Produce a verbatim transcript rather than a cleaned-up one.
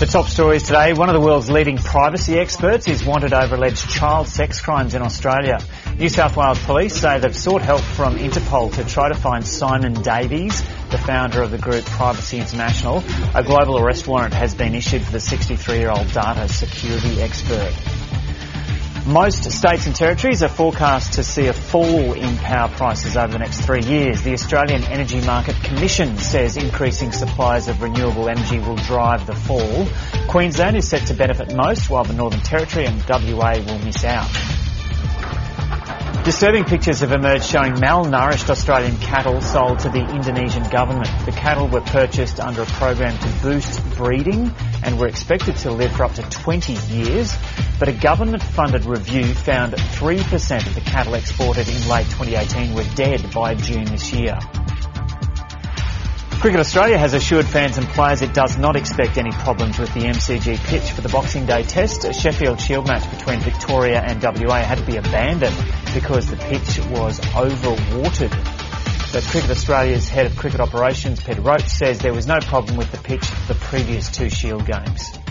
The top stories today. One of the world's leading privacy experts is wanted over alleged child sex crimes in Australia. New South Wales Police say they've sought help from Interpol to try to find Simon Davies, the founder of the group Privacy International. A global arrest warrant has been issued for the sixty-three-year-old data security expert. Most states and territories are forecast to see a fall in power prices over the next three years. The Australian Energy Market Commission says increasing supplies of renewable energy will drive the fall. Queensland is set to benefit most, while the Northern Territory and W A will miss out. Disturbing pictures have emerged showing malnourished Australian cattle sold to the Indonesian government. The cattle were purchased under a program to boost breeding and were expected to live for up to twenty years, but a government-funded review found three percent of the cattle exported in late twenty eighteen were dead by June this year. Cricket Australia has assured fans and players it does not expect any problems with the M C G pitch for the Boxing Day test. A Sheffield Shield match between Victoria and W A had to be abandoned because the pitch was overwatered. But Cricket Australia's head of cricket operations, Peter Roach, says there was no problem with the pitch for the previous two Shield games.